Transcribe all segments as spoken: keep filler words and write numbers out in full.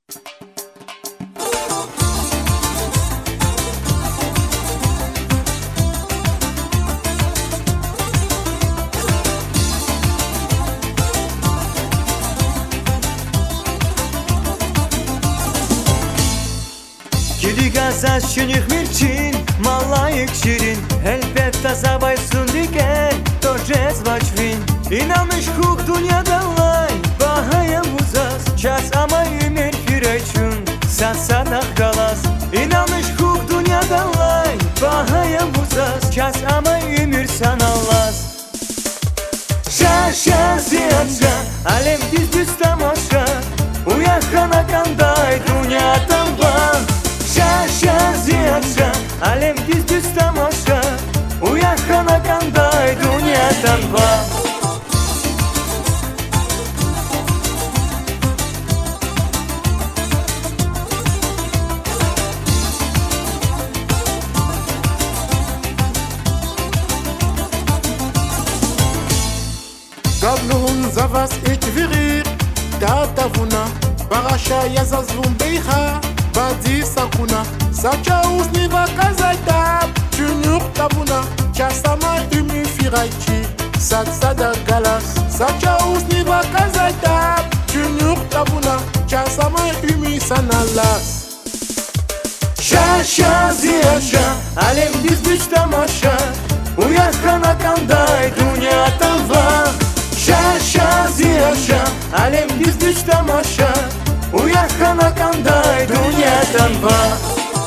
Gili gaza şinik mirçin, malayık şirin. Elbette zabaysın diken, torcez vaçvin. İnanmış huk dünyada lay, bahaya muzaz. Ças ama ümir firayçun, sen sana kalas. İnanmış huk dünyada lay, bahaya muzaz. Ças ama ümir sana las. Şa şa ziyatça, alem diz düz tamaşa. Uyakana kanday dünyadan bak. Şa şa ziyatça, alem diz düz tamaşa. Uyakana kanday dünyadan bak. Gablun zavas etvirir, tatavuna. Barasha yazazvum beiha, badi sakuna. Sacha usni vakazayta, tunuk tabuna. Chasama umi firaichi, satsada galas. Sacha usni vakazayta, tunuk tabuna. Chasama umi sanalas. Şa şa ziyatça, alem diz düz tamaşa. Uyakana kanday dünyadan bak. Şa şa ziyatça, alem diz düz tamaşa. Uyakana kanday dünyadan bak.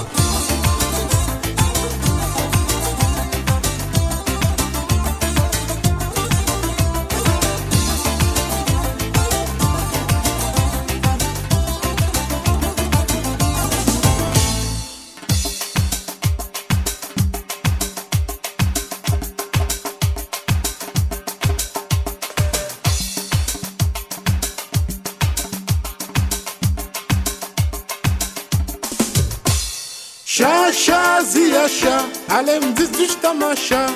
Şa şa ziyasha, alem diz düz tamaşa.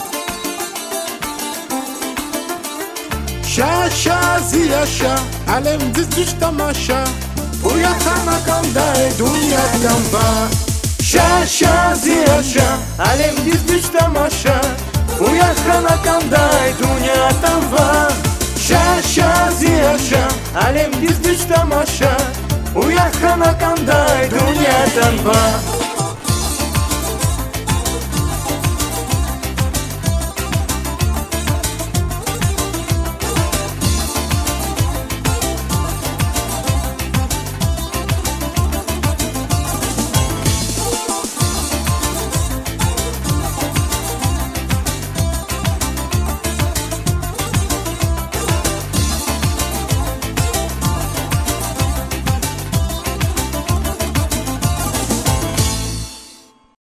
Şa şa ziyasha, alem diz düz tamaşa. Uyakana kanday dünyadan bak. Şa şa ziyatça, alem diz düz tamaşa. Uyakana kanday dünyadan bak. Şa şa ziyatça, alem diz düz tamaşa. Uyakana kanday dünyadan bak.